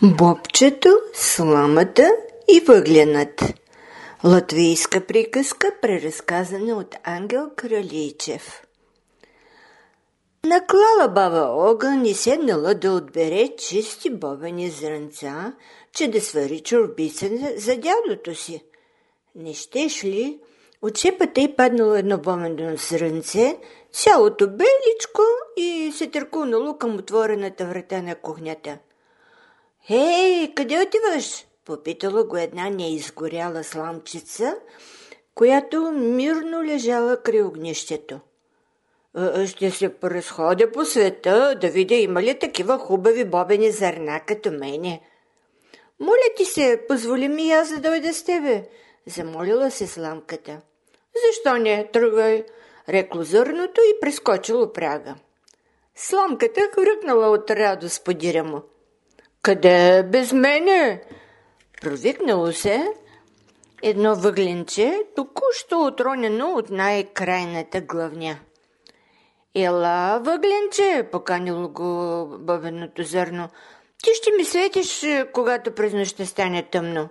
Бобчето, сламата и въгленът. Латвийска приказка, преразказана от Ангел Кралийчев. Наклала баба огън и седнала да отбере чисти бобени зрънца, че да свари чорбица за дядото си. Не щеш ли? От шепата й паднало едно бобено зрънце, цялото беличко, и се търкунало към отворената врата на кухнята. «Ей, къде отиваш?» попитала го една неизгоряла сламчица, която мирно лежала край огнището. «Ще се разходя по света, да видя има ли такива хубави бобени зърна като мене. Моля ти се, позволи ми аз да дойда с тебе», замолила се сламката. «Защо не? Тръгвай», рекло зърното и прескочило прага. Сламката хръкнала от радост по диря му. «Къде без мене?» Провикнало се едно въгленче, току-що отронено от най-крайната главня. «Ела, въгленче!» поканило го бобеното зърно. «Ти ще ми светиш, когато през нощта стане тъмно».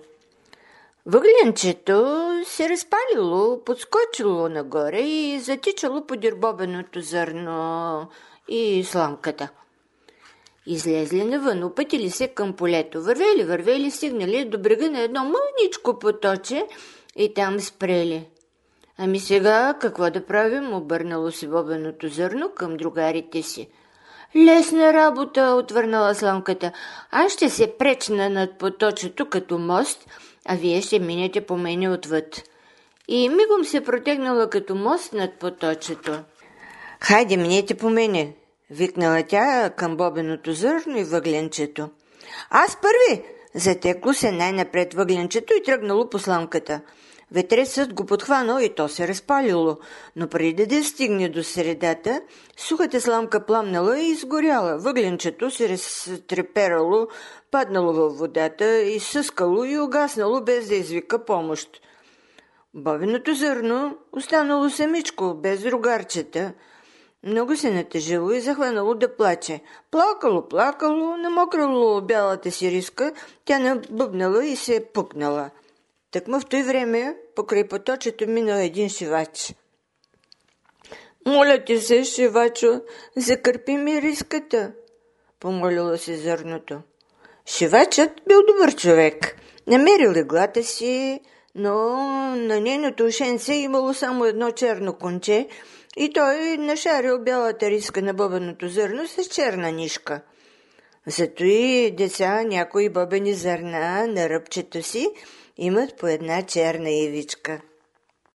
Въгленчето се разпалило, подскочило нагоре и затичало подир бобеното зърно и сламката. Излезли навън, опътили се към полето, вървели, стигнали до брега на едно мъничко поточе и там спрели. «Ами сега какво да правим?» обърнало се бобеното зърно към другарите си. «Лесна работа», отвърнала сламката. «Аз ще се пречна над поточето като мост, а вие ще минете по мене отвъд». И мигом се протегнала като мост над поточето. «Хайде, минете по мене», викнала тя към бобеното зърно и въгленчето. «Аз първи!» Затекло се най-напред въгленчето и тръгнало по сламката. Ветрецът го подхванал и то се разпалило, но преди да стигне до средата, сухата сламка пламнала и изгоряла. Въгленчето се разтреперало, паднало във водата, изсъскало и угаснало без да извика помощ. Бобеното зърно останало самичко, без другарчета. Много се натъжило и захванало да плаче. Плакало, намокрало бялата си риска, тя набъбнала и се пукнала. Тъкмо в той време покрай поточето минал един шивач. «Моля ти се, шивачо, закърпи ми риската», помолило се зърното. Шивачът бил добър човек. Намерил иглата си, но на нейното ушенце имало само едно черно конче и той нашарил бялата риска на бобеното зърно с черна нишка. Зато и деца някои бобени зърна на ръбчето си имат по една черна ивичка.